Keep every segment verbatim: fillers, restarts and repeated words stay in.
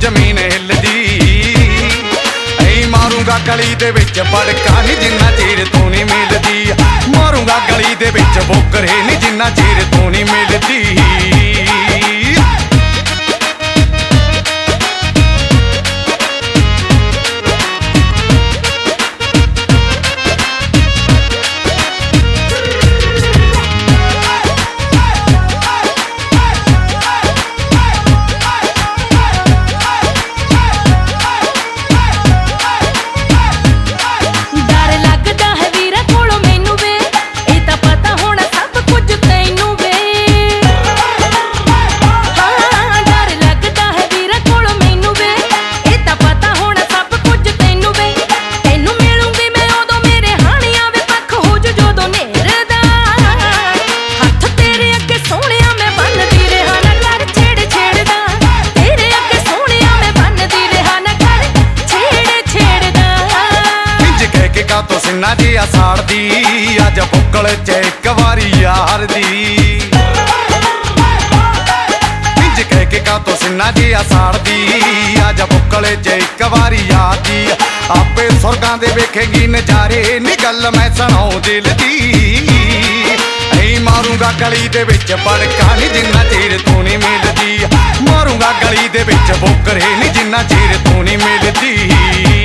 ਜ਼ਮੀਨ ਹਿੱਲਦੀ। ਐ ਮਾਰੂੰਗਾ ਗਲੀ ਦੇ ਵਿੱਚ ਬੜਕਾ ਨੀ ਜਿੰਨਾ ਚਿਰ ਤੂੰ ਨੀ ਮਿਲਦੀ। ਮਾਰੂੰਗਾ ਗਲੀ ਦੇ ਵਿੱਚ ਬੋਕਰੇ ਨੀ ਜਿੰਨਾ ਚਿਰ ਤੂੰ ਨੀ ਮਿਲਦੀ। ਤੋਂ ਸਿੰਨਾ ਜਿਹਾ ਸਾੜਦੀ ਅੱਜ ਬੁੱਕਲ ਚ ਇੱਕ ਵਾਰੀ ਯਾਰ ਦੀ। ਇੰਜ ਕਹਿ ਕੇ ਕਾ ਤੋਂ ਸਿੰਨਾ ਜਿਹਾ ਸਾੜਦੀ ਅੱਜ ਬੁੱਕਲ ਚ ਇੱਕ ਵਾਰੀ ਯਾਰ ਦੀ। ਆਪੇ ਸੁਰਗਾਂ ਦੇ ਵੇਖੇਗੀ ਨਜ਼ਾਰੇ ਨੀ ਗੱਲ ਮੈਂ ਸੁਣਾਉ ਦਿਲ ਦੀ। ਐ ਮਾਰੂੰਗਾ ਗਲੀ ਦੇ ਵਿੱਚ ਬੜਕਾ ਨੀ ਜਿੰਨਾ ਚਿਰ ਤੂੰ ਨੀ ਮਿਲਦੀ। ਮਾਰੂੰਗਾ ਗਲੀ ਦੇ ਵਿੱਚ ਬੋਕਰੇ ਨੀ ਜਿੰਨਾ ਚਿਰ ਤੂੰ ਨੀ ਮਿਲਦੀ।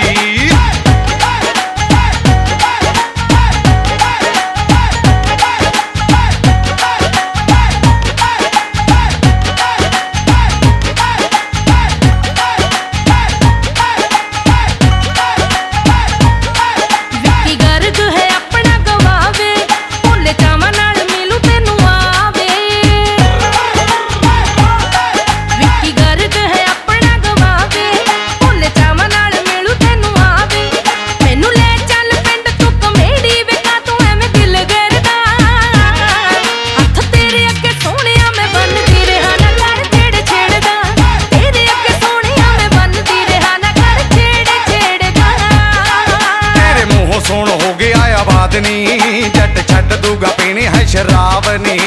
ਸੁਣ ਹੋ ਗਿਆ ਆਬਾਦ ਨੀ ਜੱਟ ਛੱਡ ਦੂਗਾ ਪੀਣੀ ਹੈ ਸ਼ਰਾਬ ਨੀ।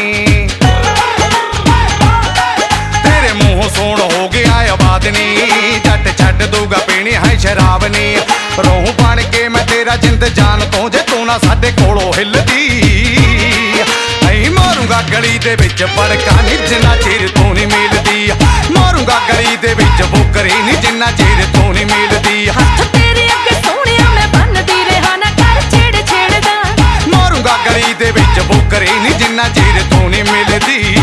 ਤੇਰੇ ਮੂੰਹੋਂ ਸੁਣ ਹੋ ਗਿਆ ਆਬਾਦ ਨੀ ਜੱਟ ਛੱਡ ਦੂਗਾ ਪੀਣੀ ਹੈ ਸ਼ਰਾਬ ਨੀ। ਰੂਹ ਬਣ ਕੇ ਮੈਂ ਤੇਰਾ ਜਿੰਦ ਜਾਨ ਤੋਂ ਜੇ ਤੂੰ ਨਾ ਸਾਡੇ ਕੋਲੋਂ ਹਿੱਲਦੀ। ਐ ਮਾਰੂੰਗਾ ਗਲੀ ਦੇ ਵਿੱਚ ਬੜਕਾ ਨੀ ਜਿੰਨਾ ਚਿਰ ਤੂੰ ਨੀ ਮਿਲਦੀ। ਮਾਰੂੰਗਾ ਗਲੀ ਦੇ ਵਿੱਚ ਬੋਕਰੀ ਨੀ ਜਿੰਨਾ ਚਿਰ ਤੂੰ ਨੀ ਮਿਲਦੀ। ਹੱਥ ਤੇਰੇ ਅੱਗੇ ਸੋਹਣਿਆ ਮੈਂ ਬੰਨਦੀ ਰਿਹਾ ਨਾ ਕਰ ਛੇੜ ਛੇੜਦਾ। ਮਾਰੂੰਗਾ ਗਲੀ ਦੇ ਵਿੱਚ ਬੋਕਰੀ ਨੀ ਜਿੰਨਾ ਚਿਰ ਤੂੰ ਨੀ ਮਿਲਦੀ।